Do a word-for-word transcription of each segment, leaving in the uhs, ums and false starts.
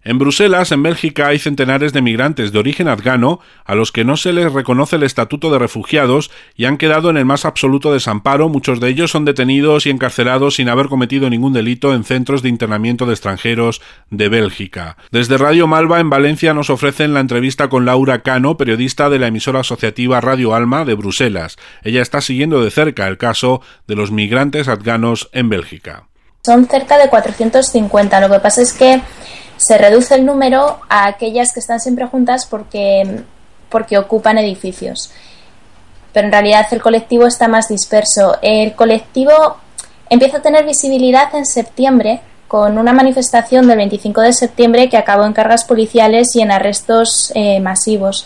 En Bruselas, en Bélgica, hay centenares de migrantes de origen afgano a los que no se les reconoce el estatuto de refugiados y han quedado en el más absoluto desamparo. Muchos de ellos son detenidos y encarcelados sin haber cometido ningún delito en centros de internamiento de extranjeros de Bélgica. Desde Radio Malva, en Valencia, nos ofrecen la entrevista con Laura Cano, periodista de la emisora asociativa Radio Alma de Bruselas. Ella está siguiendo de cerca el caso de los migrantes afganos en Bélgica. Son cerca de cuatrocientos cincuenta. Lo que pasa es que se reduce el número a aquellas que están siempre juntas porque, porque ocupan edificios. Pero en realidad el colectivo está más disperso. El colectivo empieza a tener visibilidad en septiembre con una manifestación del veinticinco de septiembre que acabó en cargas policiales y en arrestos eh, masivos.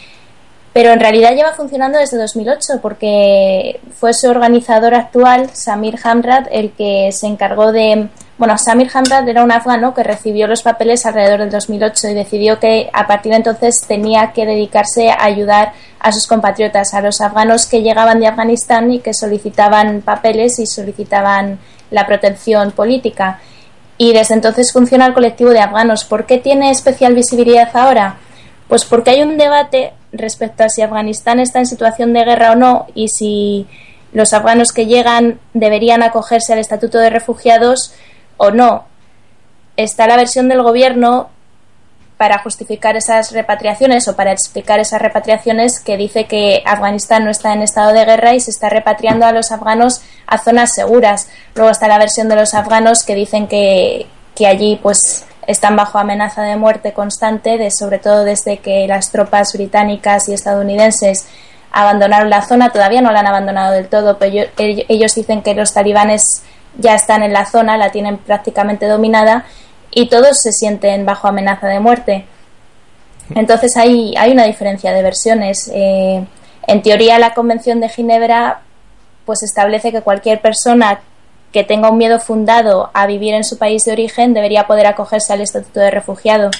Pero en realidad lleva funcionando desde dos mil ocho porque fue su organizador actual, Samir Hamdad, el que se encargó de... Bueno, Samir Hamdad era un afgano que recibió los papeles alrededor del dos mil ocho y decidió que a partir de entonces tenía que dedicarse a ayudar a sus compatriotas, a los afganos que llegaban de Afganistán y que solicitaban papeles y solicitaban la protección política. Y desde entonces funciona el colectivo de afganos. ¿Por qué tiene especial visibilidad ahora? Pues porque hay un debate respecto a si Afganistán está en situación de guerra o no y si los afganos que llegan deberían acogerse al estatuto de refugiados o no. Está la versión del gobierno para justificar esas repatriaciones o para explicar esas repatriaciones que dice que Afganistán no está en estado de guerra y se está repatriando a los afganos a zonas seguras. Luego está la versión de los afganos que dicen que, que allí pues están bajo amenaza de muerte constante, de, sobre todo desde que las tropas británicas y estadounidenses abandonaron la zona. Todavía no la han abandonado del todo, pero ellos, ellos dicen que los talibanes ya están en la zona, la tienen prácticamente dominada y todos se sienten bajo amenaza de muerte. Entonces hay, hay una diferencia de versiones. Eh, en teoría la Convención de Ginebra pues establece que cualquier persona que tenga un miedo fundado a vivir en su país de origen debería poder acogerse al estatuto de refugiado.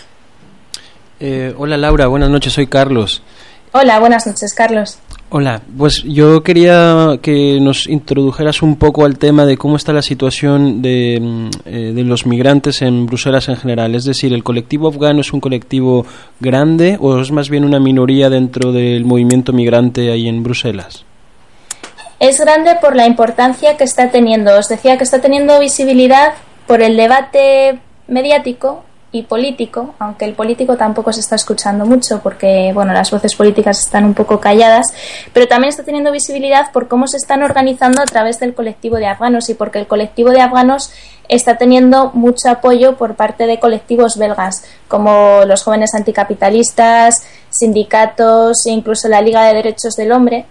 Eh, hola Laura, buenas noches, soy Carlos. Hola, buenas noches, Carlos. Hola, pues yo quería que nos introdujeras un poco al tema de cómo está la situación de, eh, de los migrantes en Bruselas en general. Es decir, ¿el colectivo afgano es un colectivo grande o es más bien una minoría dentro del movimiento migrante ahí en Bruselas? Es grande por la importancia que está teniendo. Os decía que está teniendo visibilidad por el debate mediático y político, aunque el político tampoco se está escuchando mucho porque, bueno, las voces políticas están un poco calladas, pero también está teniendo visibilidad por cómo se están organizando a través del colectivo de afganos y porque el colectivo de afganos está teniendo mucho apoyo por parte de colectivos belgas, como los jóvenes anticapitalistas, sindicatos e incluso la Liga de Derechos del Hombre.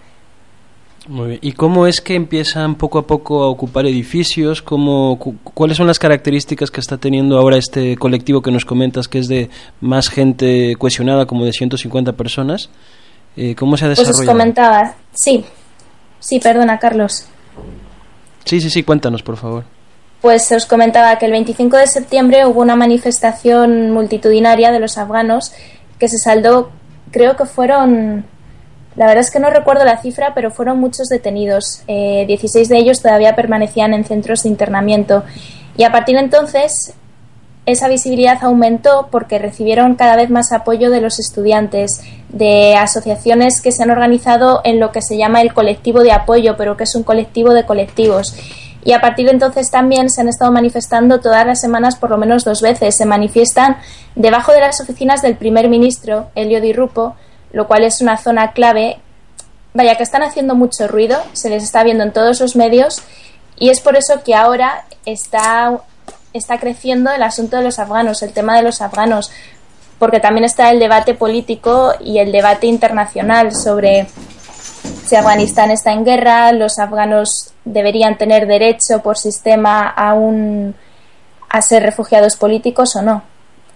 Muy bien. ¿Y cómo es que empiezan poco a poco a ocupar edificios? ¿Cómo, cu- ¿Cuáles son las características que está teniendo ahora este colectivo que nos comentas, que es de más gente cohesionada, como de ciento cincuenta personas? Eh, ¿Cómo se ha desarrollado? Pues os comentaba, sí, sí, perdona, Carlos. Sí, sí, sí, cuéntanos, por favor. Pues os comentaba que el veinticinco de septiembre hubo una manifestación multitudinaria de los afganos que se saldó, creo que fueron... La verdad es que no recuerdo la cifra, pero fueron muchos detenidos. Eh, dieciséis de ellos todavía permanecían en centros de internamiento. Y a partir de entonces, esa visibilidad aumentó porque recibieron cada vez más apoyo de los estudiantes, de asociaciones que se han organizado en lo que se llama el colectivo de apoyo, pero que es un colectivo de colectivos. Y a partir de entonces también se han estado manifestando todas las semanas por lo menos dos veces. Se manifiestan debajo de las oficinas del primer ministro, Elio Di Rupo, lo cual es una zona clave. Vaya, que están haciendo mucho ruido, se les está viendo en todos los medios y es por eso que ahora está, está creciendo el asunto de los afganos, el tema de los afganos, porque también está el debate político y el debate internacional sobre si Afganistán está en guerra, los afganos deberían tener derecho por sistema a, un, a ser refugiados políticos o no.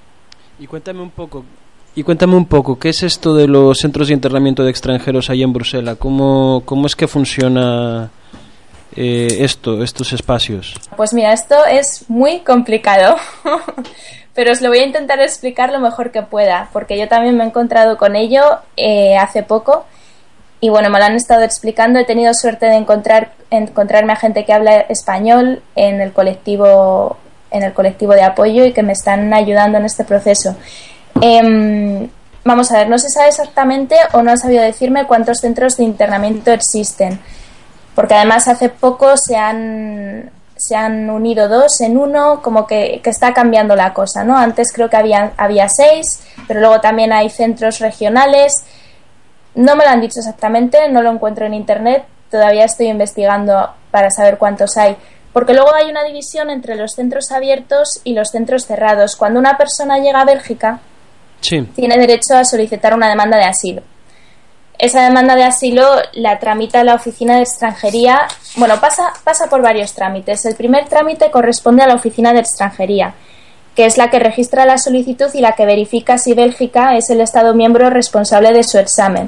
Y cuéntame un poco... Y cuéntame un poco, ¿qué es esto de los centros de internamiento de extranjeros ahí en Bruselas? ¿Cómo, cómo es que funciona eh, esto, estos espacios? Pues mira, esto es muy complicado, pero os lo voy a intentar explicar lo mejor que pueda, porque yo también me he encontrado con ello eh, hace poco y bueno, me lo han estado explicando. He tenido suerte de encontrar encontrarme a gente que habla español en el colectivo en el colectivo de apoyo y que me están ayudando en este proceso. Eh, vamos a ver, no se sabe exactamente o no han sabido decirme cuántos centros de internamiento existen, porque además hace poco se han, se han unido dos en uno, como que, que está cambiando la cosa, ¿no? Antes creo que había, había seis, pero luego también hay centros regionales. No me lo han dicho exactamente, no lo encuentro en internet, todavía estoy investigando para saber cuántos hay, porque luego hay una división entre los centros abiertos y los centros cerrados. Cuando una persona llega a Bélgica, sí, tiene derecho a solicitar una demanda de asilo. Esa demanda de asilo la tramita la Oficina de Extranjería. Bueno, pasa, pasa por varios trámites. El primer trámite corresponde a la Oficina de Extranjería, que es la que registra la solicitud y la que verifica si Bélgica es el Estado miembro responsable de su examen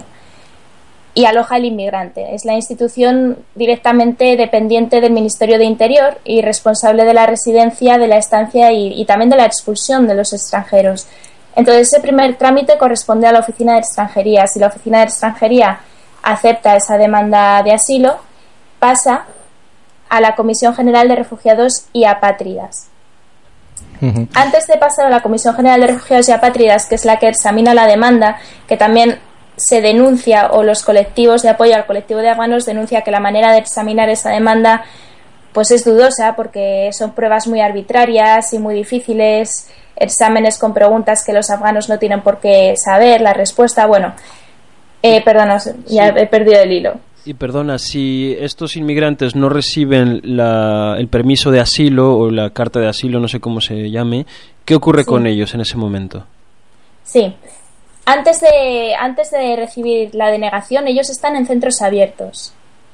y aloja al inmigrante. Es la institución directamente dependiente del Ministerio de Interior y responsable de la residencia, de la estancia y, y también de la expulsión de los extranjeros. Entonces, ese primer trámite corresponde a la Oficina de Extranjería. Si la Oficina de Extranjería acepta esa demanda de asilo, pasa a la Comisión General de Refugiados y Apátridas. Uh-huh. Antes de pasar a la Comisión General de Refugiados y Apátridas, que es la que examina la demanda, que también se denuncia, o los colectivos de apoyo al colectivo de afganos denuncia que la manera de examinar esa demanda pues es dudosa, porque son pruebas muy arbitrarias y muy difíciles, exámenes con preguntas que los afganos no tienen por qué saber la respuesta. Bueno, eh, perdona, ya sí. He perdido el hilo. Y perdona, si estos inmigrantes no reciben la, el permiso de asilo o la carta de asilo, no sé cómo se llame, ¿qué ocurre sí. con ellos en ese momento? Sí, antes de, antes de recibir la denegación, ellos están en centros abiertos.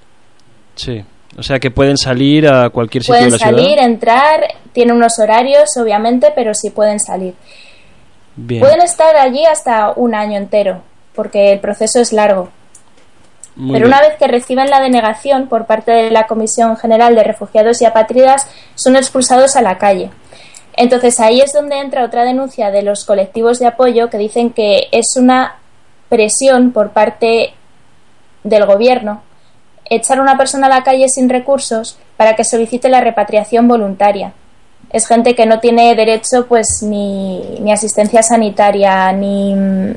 Sí, o sea que pueden salir a cualquier sitio pueden de la ciudad. Pueden salir, entrar, tienen unos horarios, obviamente, pero sí pueden salir. Bien. Pueden estar allí hasta un año entero, porque el proceso es largo. Muy Pero bien. Una vez que reciben la denegación por parte de la Comisión General de Refugiados y Apátridas, son expulsados a la calle. Entonces ahí es donde entra otra denuncia de los colectivos de apoyo, que dicen que es una presión por parte del gobierno echar a una persona a la calle sin recursos para que solicite la repatriación voluntaria. Es gente que no tiene derecho pues ni, ni asistencia sanitaria, ni...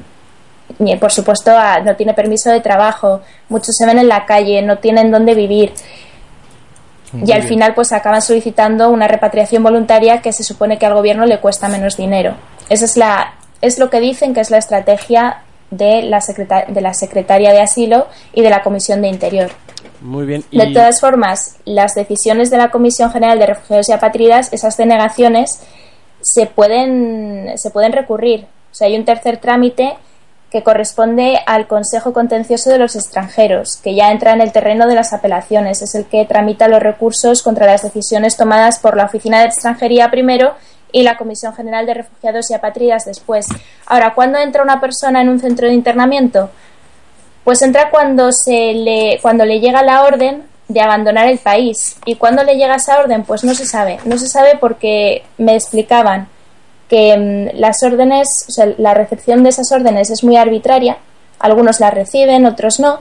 Ni, por supuesto, a, no tiene permiso de trabajo, muchos se ven en la calle, no tienen dónde vivir. Muy y al bien. Final pues acaban solicitando una repatriación voluntaria que se supone que al gobierno le cuesta menos dinero. Esa es la es lo que dicen que es la estrategia de la, secreta- de la Secretaría de Asilo y de la Comisión de Interior. Muy bien. Y... De todas formas, las decisiones de la Comisión General de Refugiados y Apátridas, esas denegaciones, se pueden, se pueden recurrir. O sea, hay un tercer trámite que corresponde al Consejo Contencioso de los Extranjeros, que ya entra en el terreno de las apelaciones. Es el que tramita los recursos contra las decisiones tomadas por la Oficina de Extranjería primero y la Comisión General de Refugiados y Apátridas después. Ahora, ¿cuándo entra una persona en un centro de internamiento? Pues entra cuando, se le, cuando le llega la orden de abandonar el país. ¿Y cuándo le llega esa orden? Pues no se sabe. No se sabe porque me explicaban que mmm, las órdenes, o sea, la recepción de esas órdenes es muy arbitraria. Algunos las reciben, otros no.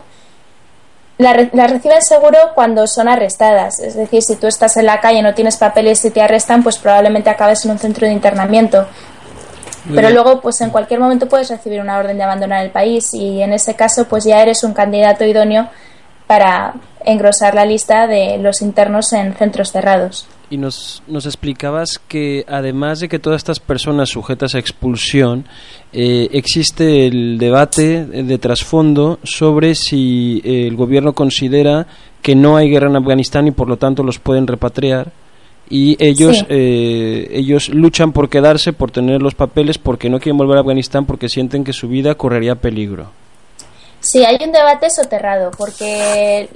Las re- la reciben seguro cuando son arrestadas. Es decir, si tú estás en la calle, no tienes papeles y te arrestan, pues probablemente acabes en un centro de internamiento. Muy Pero bien. Luego, pues en cualquier momento puedes recibir una orden de abandonar el país y en ese caso, pues ya eres un candidato idóneo para engrosar la lista de los internos en centros cerrados. Y nos, nos explicabas que además de que todas estas personas sujetas a expulsión, eh, existe el debate de trasfondo sobre si eh, el gobierno considera que no hay guerra en Afganistán y por lo tanto los pueden repatriar, y ellos sí. eh, ellos luchan por quedarse, por tener los papeles, porque no quieren volver a Afganistán porque sienten que su vida correría peligro. Sí, hay un debate soterrado porque...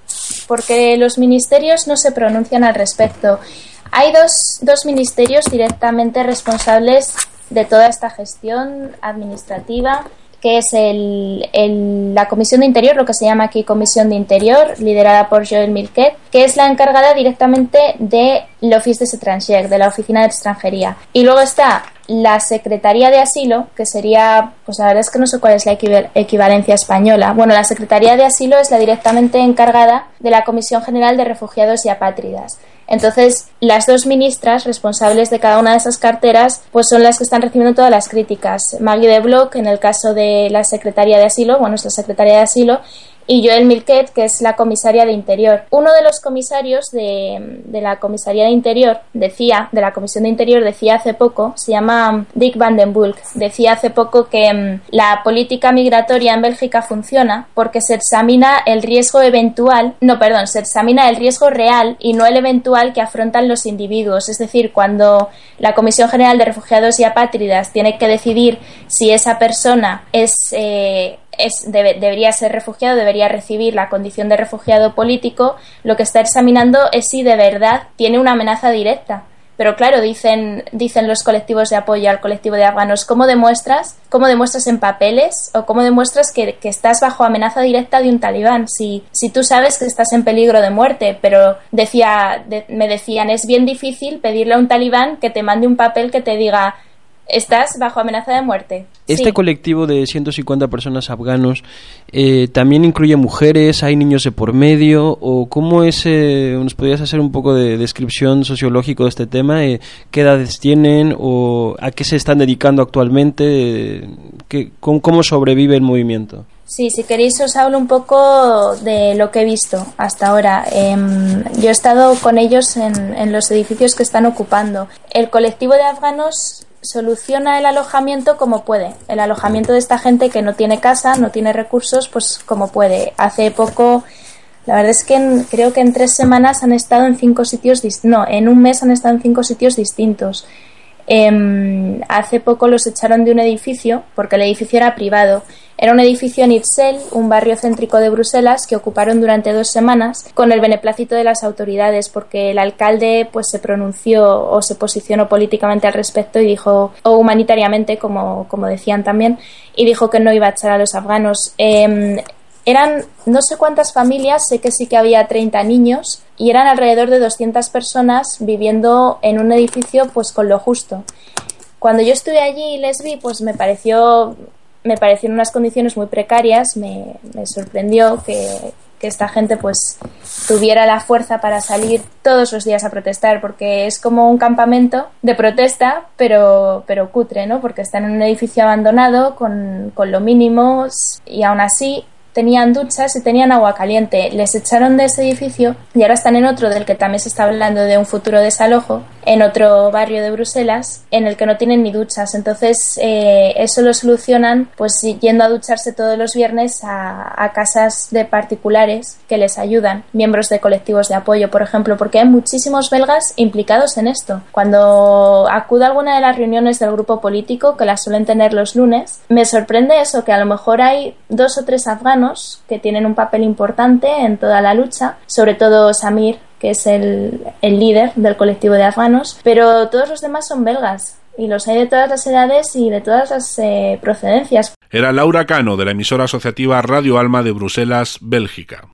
porque los ministerios no se pronuncian al respecto. Hay dos, dos ministerios directamente responsables de toda esta gestión administrativa, que es el, el, la Comisión de Interior, lo que se llama aquí Comisión de Interior, liderada por Joël Milquet, que es la encargada directamente de l'Office des Étrangers, de la Oficina de Extranjería. Y luego está la Secretaría de Asilo, que sería, pues la verdad es que no sé cuál es la equival- equivalencia española. Bueno, la Secretaría de Asilo es la directamente encargada de la Comisión General de Refugiados y Apátridas. Entonces, las dos ministras responsables de cada una de esas carteras pues son las que están recibiendo todas las críticas. Maggie de Bloch, en el caso de la Secretaría de Asilo, bueno, es la Secretaría de Asilo, y Joel Milquet, que es la comisaria de Interior. Uno de los comisarios de, de la comisaría de Interior decía, de la Comisión de Interior, decía hace poco, se llama Dick Van den Bulk, decía hace poco que um, la política migratoria en Bélgica funciona porque se examina el riesgo eventual, no, perdón, se examina el riesgo real y no el eventual que afrontan los individuos. Es decir, cuando la Comisión General de Refugiados y Apátridas tiene que decidir si esa persona es... Eh, Es, debe, debería ser refugiado, debería recibir la condición de refugiado político, lo que está examinando es si de verdad tiene una amenaza directa. Pero claro, dicen, dicen los colectivos de apoyo al colectivo de afganos, ¿cómo demuestras? ¿Cómo demuestras en papeles? ¿O cómo demuestras que, que estás bajo amenaza directa de un talibán? Si, si tú sabes que estás en peligro de muerte, pero decía, de, me decían, es bien difícil pedirle a un talibán que te mande un papel que te diga, estás bajo amenaza de muerte. Este sí. colectivo de ciento cincuenta personas afganos eh, también incluye mujeres, hay niños de por medio, o cómo es, eh, nos podrías hacer un poco de descripción sociológica de este tema, eh, qué edades tienen o a qué se están dedicando actualmente, eh, qué, cómo, cómo sobrevive el movimiento. Sí, si queréis os hablo un poco de lo que he visto hasta ahora. Eh, yo he estado con ellos en, en los edificios que están ocupando. El colectivo de afganos soluciona el alojamiento como puede. El alojamiento de esta gente que no tiene casa, no tiene recursos, pues como puede. Hace poco, la verdad es que en, creo que en tres semanas han estado en cinco sitios, dist- no, en un mes han estado en cinco sitios distintos. Eh, hace poco los echaron de un edificio porque el edificio era privado. Era un edificio en Itsel, un barrio céntrico de Bruselas, que ocuparon durante dos semanas con el beneplácito de las autoridades, porque el alcalde pues se pronunció o se posicionó políticamente al respecto y dijo, o humanitariamente, como, como decían también, y dijo que no iba a echar a los afganos. Eh, eran no sé cuántas familias, sé que sí que había treinta niños, y eran alrededor de doscientas personas viviendo en un edificio pues con lo justo. Cuando yo estuve allí y les vi, pues me pareció... me parecieron unas condiciones muy precarias, me, me sorprendió que, que esta gente pues tuviera la fuerza para salir todos los días a protestar, porque es como un campamento de protesta, pero, pero cutre, ¿no? Porque están en un edificio abandonado con, con lo mínimo y aún así tenían duchas y tenían agua caliente. Les echaron de ese edificio y ahora están en otro del que también se está hablando de un futuro desalojo, en otro barrio de Bruselas, en el que no tienen ni duchas. Entonces eh, eso lo solucionan pues yendo a ducharse todos los viernes a, a casas de particulares que les ayudan, miembros de colectivos de apoyo, por ejemplo, porque hay muchísimos belgas implicados en esto. Cuando acudo a alguna de las reuniones del grupo político, que las suelen tener los lunes, me sorprende eso, que a lo mejor hay dos o tres afganos que tienen un papel importante en toda la lucha, sobre todo Samir, que es el, el líder del colectivo de afganos, pero todos los demás son belgas y los hay de todas las edades y de todas las eh, procedencias. Era Laura Cano, de la emisora asociativa Radio Alma de Bruselas, Bélgica.